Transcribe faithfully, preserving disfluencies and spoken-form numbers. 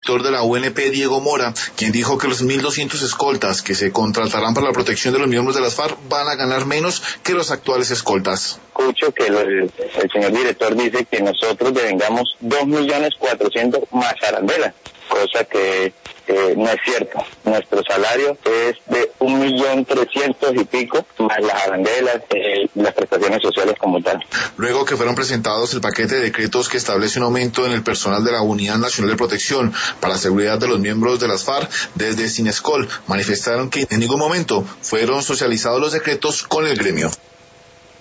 Director de la U N P, Diego Mora, quien dijo que los mil doscientos escoltas que se contratarán para la protección de los miembros de las FARC van a ganar menos que los actuales escoltas. Escucho que el, el señor director dice que nosotros devengamos dos millones cuatrocientos más arandelas, cosa que eh, no es cierto. Nuestro salario es de un millón trescientos y pico, más las arandelas, eh, las prestaciones sociales como tal. Luego que fueron presentados el paquete de decretos que establece un aumento en el personal de la Unidad Nacional de Protección para la seguridad de los miembros de las FARC, desde Sinescol manifestaron que en ningún momento fueron socializados los decretos con el gremio.